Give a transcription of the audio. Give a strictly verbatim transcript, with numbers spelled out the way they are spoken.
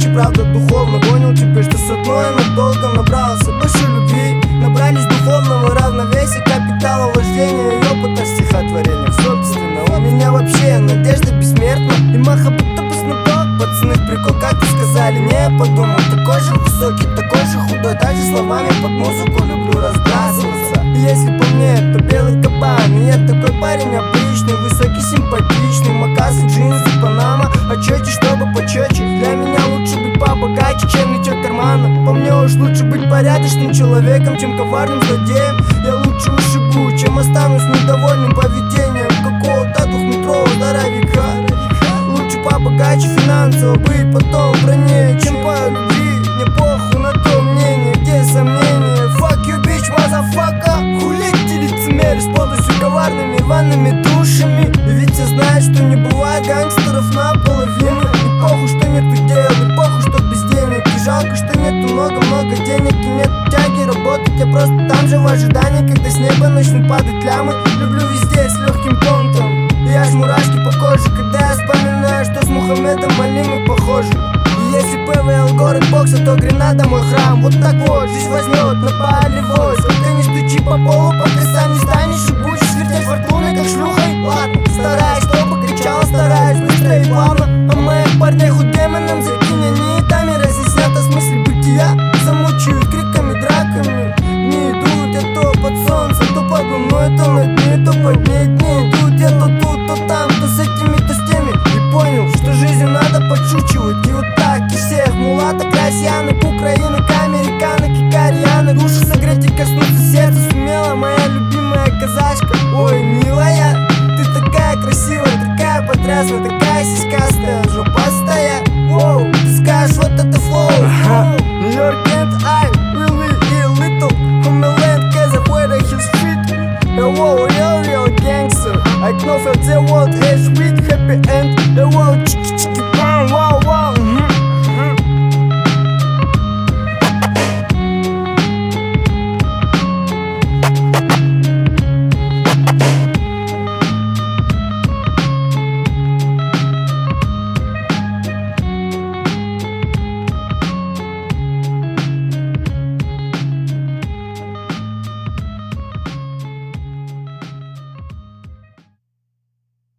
иначе, правда, духовно понял теперь, что с одной надолго набрался больше любви. Набрались духовного равновесия, капитала вождения и опыта в стихотворениях. Собственно, у меня вообще надежда бессмертна, и маха будто бы снупок. Пацаны, прикол, как ты сказали, не я подумал. Такой же высокий, такой же худой, также словами под музыку люблю разбрасываться. И если по мне, то белый кабан, и я такой парень обычный, высокий, симпатичный, макасы, джинсы, панама, очети, чтобы почетче. Для меня лучше быть побогаче, чем ничего кармана. По мне уж лучше быть порядочным человеком, чем коварным злодеем. Я лучше ушибу, чем останусь недовольным поведением какого-то двухметрового здоровяка. Лучше побогаче финансово быть потом в броне, чем по любви. Мне похуй на то мнение, где сомнения. Fuck you, bitch, motherfucker. Хулите лицемерие с полностью коварными ванными душами. И ведь все знают, что не бывает гангстеров наполовину. И похуй, что нету дел, и похуй, что без денег. И жалко, что нету много-много денег, и нет тяги работать. Я просто там же в ожидании, когда с неба начнут падать лямы. Люблю везде с легким понтом, и аж мурашки по коже, когда я вспоминаю, что с Мухаммедом Али мы похожи. И если ПВЛ город бокса, то Гренада мой храм. Вот так вот, жизнь возьмет на полевой. Сколько не стучи по полу, пока сам не станешь. И будешь вертеть фортуной, как шлюхой. Ладно, стараюсь, чтобы кричала, стараюсь быстро и плавно. А моих парней худеют